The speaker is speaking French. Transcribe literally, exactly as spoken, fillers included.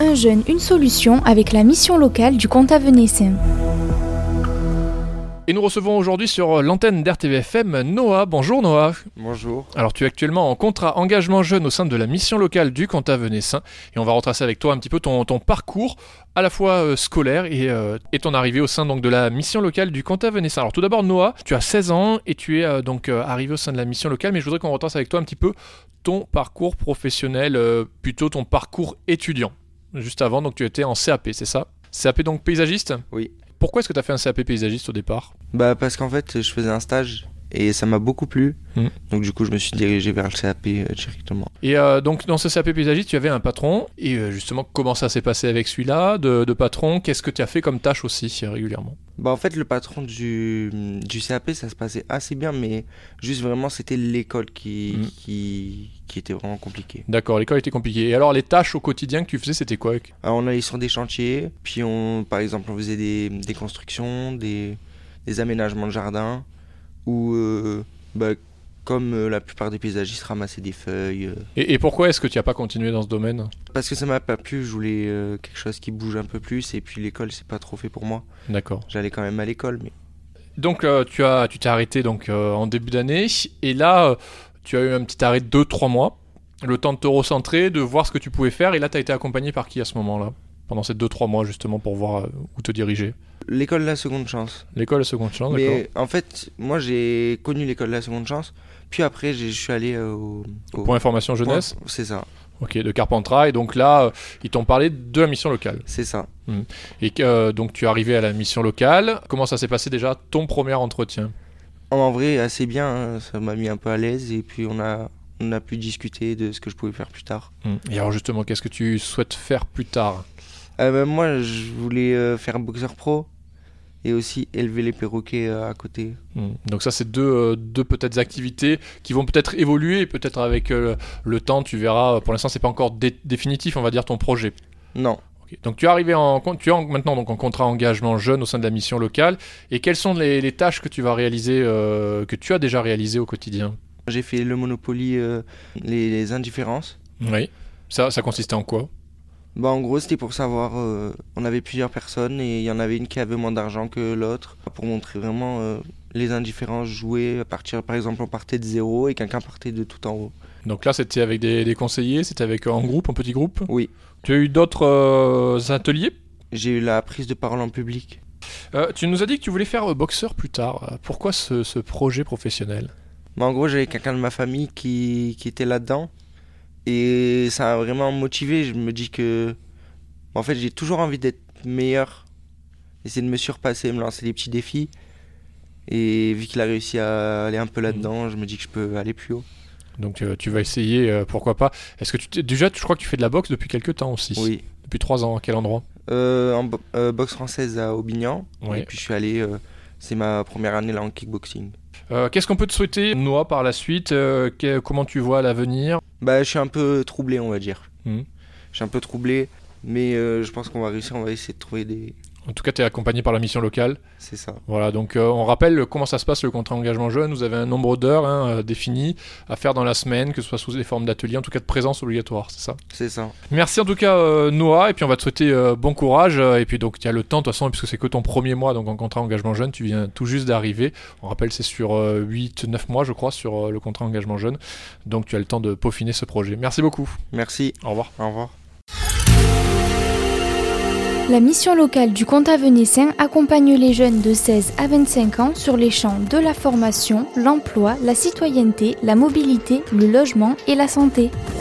Un jeune, une solution avec la mission locale du Comtat Venaissin. Et nous recevons aujourd'hui sur l'antenne d'R T V F M Noah. Bonjour Noah. Bonjour. Alors tu es actuellement en contrat engagement jeune au sein de la mission locale du Comtat Venaissin et on va retracer avec toi un petit peu ton, ton parcours à la fois euh, scolaire et, euh, et ton arrivée au sein donc, de la mission locale du Comtat Venaissin. Alors tout d'abord Noah, tu as seize ans et tu es euh, donc euh, arrivé au sein de la mission locale, mais je voudrais qu'on retrace avec toi un petit peu ton parcours professionnel, euh, plutôt ton parcours étudiant. Juste avant, donc tu étais en C A P, c'est ça ? C A P donc paysagiste ? Oui. Pourquoi est-ce que tu as fait un C A P paysagiste au départ ? Bah parce qu'en fait je faisais un stage et ça m'a beaucoup plu, mmh. donc du coup je me suis dirigé vers le C A P euh, directement. Et euh, donc dans ce C A P paysagiste tu avais un patron, et euh, justement comment ça s'est passé avec celui-là de, de patron ? Qu'est-ce que tu as fait comme tâche aussi euh, régulièrement ? Bah en fait le patron du, du C A P ça se passait assez bien, mais juste vraiment c'était l'école qui, mmh. qui, qui était vraiment compliquée. D'accord, l'école était compliquée. Et alors les tâches au quotidien que tu faisais c'était quoi ? Alors, on allait sur des chantiers, puis on, par exemple on faisait des, des constructions, des, des aménagements de jardin, ou euh, bah, comme euh, la plupart des paysagistes ramasser des feuilles. Euh. Et, et pourquoi est-ce que tu n'as pas continué dans ce domaine ? Parce que ça m'a pas plu, je voulais euh, quelque chose qui bouge un peu plus, et puis l'école c'est pas trop fait pour moi. D'accord. J'allais quand même à l'école, mais... Donc euh, tu as, tu t'es arrêté donc, euh, en début d'année, et là euh, tu as eu un petit arrêt de deux trois mois, le temps de te recentrer, de voir ce que tu pouvais faire, et là tu as été accompagné par qui à ce moment-là ? Pendant ces deux trois mois justement pour voir euh, où te diriger ? L'école de la seconde chance. L'école de la seconde chance, mais d'accord. Mais en fait, moi j'ai connu l'école de la seconde chance, puis après je suis allé euh, au... au... Point information jeunesse ? Point... C'est ça. Ok, de Carpentras, et donc là, euh, ils t'ont parlé de la mission locale. C'est ça. Mmh. Et euh, donc tu es arrivé à la mission locale, comment ça s'est passé déjà ton premier entretien ? En vrai, assez bien, hein. Ça m'a mis un peu à l'aise, et puis on a, on a pu discuter de ce que je pouvais faire plus tard. Mmh. Et alors justement, qu'est-ce que tu souhaites faire plus tard ? euh, bah, Moi, je voulais euh, faire boxeur pro, et aussi élever les perroquets euh, à côté. Mmh. Donc ça, c'est deux, euh, deux peut-être activités qui vont peut-être évoluer, et peut-être avec euh, le temps, tu verras. Pour l'instant, c'est pas encore dé- définitif, on va dire, ton projet. Non. Okay. Donc tu es arrivé en, tu es en, maintenant donc en contrat engagement jeune au sein de la mission locale. Et quelles sont les, les tâches que tu vas réaliser, euh, que tu as déjà réalisées au quotidien ? J'ai fait le Monopoly, euh, les, les indifférences. Oui. Ça, ça consistait en quoi ? Bah en gros c'était pour savoir, euh, on avait plusieurs personnes et il y en avait une qui avait moins d'argent que l'autre, pour montrer vraiment euh, les indifférences jouées à partir, par exemple on partait de zéro et quelqu'un partait de tout en haut. Donc là c'était avec des, des conseillers, c'était avec en groupe, en petit groupe ? Oui. Tu as eu d'autres euh, ateliers ? J'ai eu la prise de parole en public. Euh, tu nous as dit que tu voulais faire boxeur plus tard, pourquoi ce, ce projet professionnel ? Bah en gros j'avais quelqu'un de ma famille qui, qui était là-dedans. Et ça a vraiment motivé, je me dis que en fait j'ai toujours envie d'être meilleur, essayer de me surpasser, me lancer des petits défis, et vu qu'il a réussi à aller un peu là-dedans, mmh. je me dis que je peux aller plus haut. Donc euh, tu vas essayer, euh, pourquoi pas. Est-ce que tu t'es... déjà je crois que tu fais de la boxe depuis quelques temps aussi ? Oui. Depuis trois ans, à quel endroit ? euh, En bo- euh, boxe française à Aubignan, oui. Et puis je suis allé, euh, c'est ma première année là en kickboxing. Euh, qu'est-ce qu'on peut te souhaiter, Noah, par la suite ? euh, que, Comment tu vois l'avenir ? Bah, je suis un peu troublé, on va dire. Mmh. Je suis un peu troublé, mais euh, je pense qu'on va réussir, on va essayer de trouver des... En tout cas, tu es accompagné par la mission locale. C'est ça. Voilà, donc euh, on rappelle comment ça se passe le contrat engagement jeune. Vous avez un nombre d'heures hein, euh, défini à faire dans la semaine, que ce soit sous des formes d'ateliers, en tout cas de présence obligatoire, c'est ça ? C'est ça. Merci en tout cas euh, Noah, et puis on va te souhaiter euh, bon courage. Euh, et puis donc il y a le temps de toute façon, puisque c'est que ton premier mois donc en contrat engagement jeune, tu viens tout juste d'arriver. On rappelle c'est sur euh, huit neuf mois je crois sur euh, le contrat engagement jeune. Donc tu as le temps de peaufiner ce projet. Merci beaucoup. Merci. Au revoir. Au revoir. La mission locale du Comtat Venaissin accompagne les jeunes de seize à vingt-cinq ans sur les champs de la formation, l'emploi, la citoyenneté, la mobilité, le logement et la santé.